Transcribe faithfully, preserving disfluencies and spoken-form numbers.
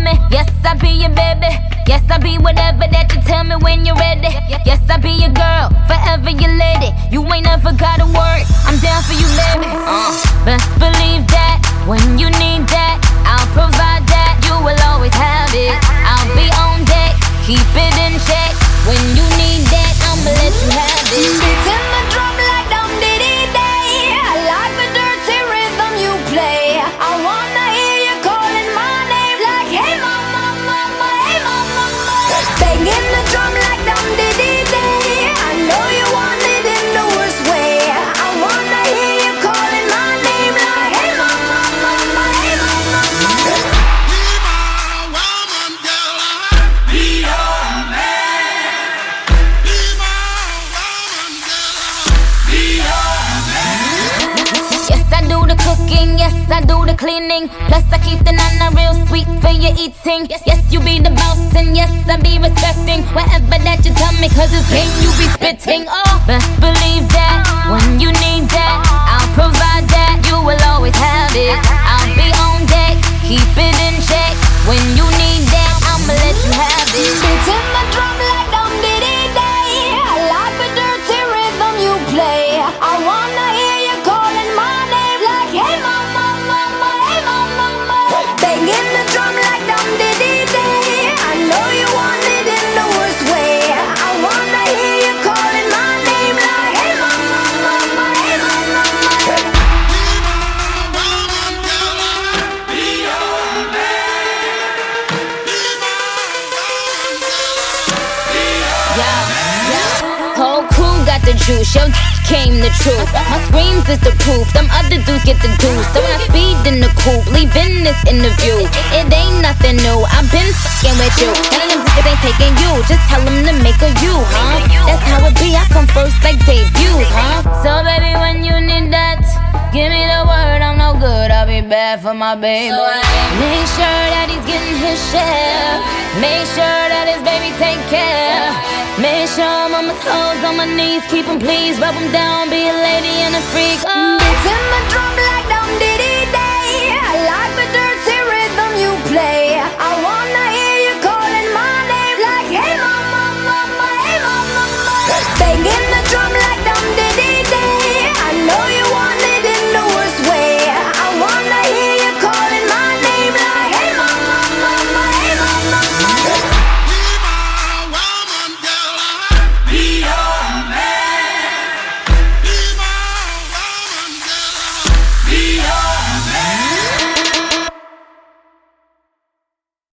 me. Yes, I'll be your baby. Yes, I'll be whatever that you tell me when you're ready. Yes, I'll be your girl, forever your lady. You ain't never gotta worry, I'm down for you, baby. uh, Best believe that, when you need that, I'll provide that. You will always have it, I'll be on deck, keep it in check. When you need that, I'ma let you have it. Beating the drum like dum diddy day. I like the dirty rhythm you play. I wanna hear you calling my name like, hey mama, mama, hey mama, mama. Banging the drum like dum diddy day. I know you want it in the worst way. I wanna hear you calling my name like, hey mama, mama, hey mama, mama. Be my woman, girl. Be your man. Be my woman, girl. Be your man. Yes, I do the cooking, yes, I do the cleaning. Plus I keep the nana real sweet for your eating. Yes, yes, you be the boss and yes, I be respecting whatever that you tell me, cause it's game you be spitting. Oh, best believe that, when you need that, I'll provide that. You will always have it, I'll be on deck, keep it in check. When you need that, I'ma let you have it. Beating the drum like dum diddy day. I like the dirty rhythm you play. I wanna hear you calling my name like, hey mama, mama, hey mama, mama. Banging the drum like dum diddy day. I know you want it in the worst way. I wanna hear you calling my name like, hey mama, mama, hey mama, mama. Be my woman, girl. Be your man. Be my woman, girl. Be your Yeah, yeah. Whole crew got the juice, yo came the truth. My screams is the proof, them other dudes get the deuce. So when I speed in the coupe, leaving this interview, it ain't nothing new, I've been fucking with you. None of them niggas ain't taking you, just tell them to make a you, huh? That's how it be, I come first like debuts, huh? So baby, when you need that, give me the word, I'm no good, I'll be bad for my baby. Make sure that he's getting his share, make sure that his baby take care. Make sure I'm on my toes, on my knees, keep him please, rub him down, be a lady and a freak. Oh. Beating the drum like dum diddy day. I like the dirty rhythm you play.